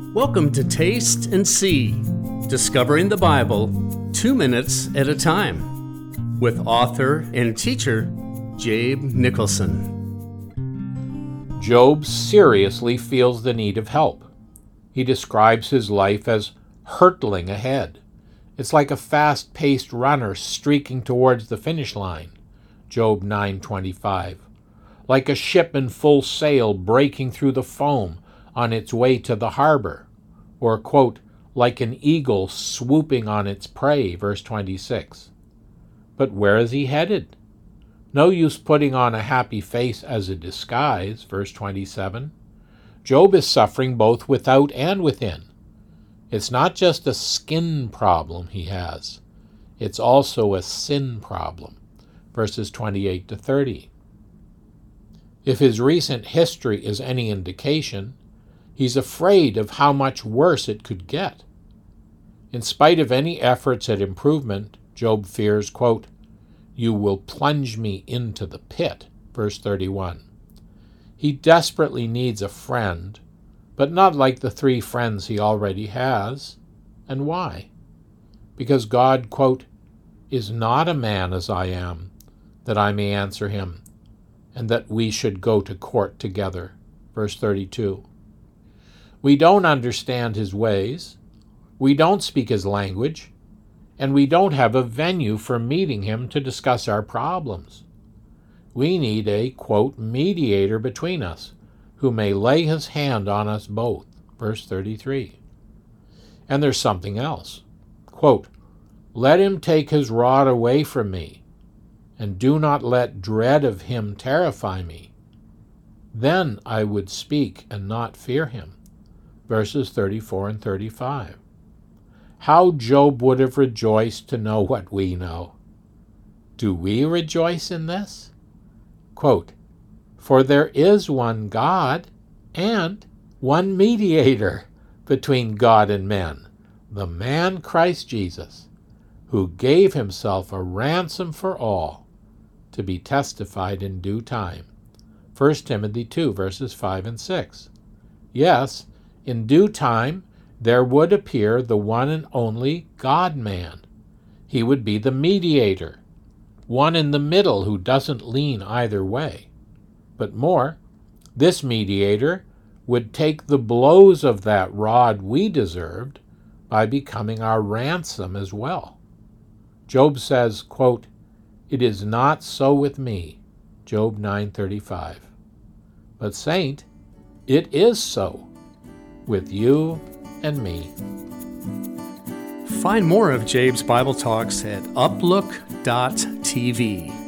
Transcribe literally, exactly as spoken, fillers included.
Welcome to Taste and See, Discovering the Bible two minutes at a time, with author and teacher Jabe Nicholson. Job seriously feels the need of help. He describes his life as hurtling ahead. It's like a fast-paced runner streaking towards the finish line, Job nine twenty-five. Like a ship in full sail breaking through the foam on its way to the harbor, or, quote, like an eagle swooping on its prey, verse twenty-six. But where is he headed? No use putting on a happy face as a disguise, verse twenty-seven. Job is suffering both without and within. It's not just a skin problem he has. It's also a sin problem, verses twenty-eight to thirty. If his recent history is any indication, he's afraid of how much worse it could get. In spite of any efforts at improvement, Job fears, quote, "You will plunge me into the pit," verse thirty-one. He desperately needs a friend, but not like the three friends he already has. And why? Because God, quote, "is not a man as I am, that I may answer him, and that we should go to court together," verse thirty-two. We don't understand his ways, we don't speak his language, and we don't have a venue for meeting him to discuss our problems. We need a, quote, mediator between us, who may lay his hand on us both, verse thirty-three. And there's something else. Quote, "Let him take his rod away from me, and do not let dread of him terrify me. Then I would speak and not fear him," verses thirty-four and thirty-five. How Job would have rejoiced to know what we know. Do we rejoice in this? Quote, "For there is one God and one mediator between God and men, the man Christ Jesus, who gave himself a ransom for all, to be testified in due time." First Timothy two, verses five and six. Yes, in due time there would appear the one and only God-man. He would be the mediator, one in the middle who doesn't lean either way. But more, this mediator would take the blows of that rod we deserved by becoming our ransom as well. Job says, quote, "It is not so with me," Job nine thirty-five. But saint, it is so with you and me. Find more of Jabe's Bible Talks at uplook dot t v.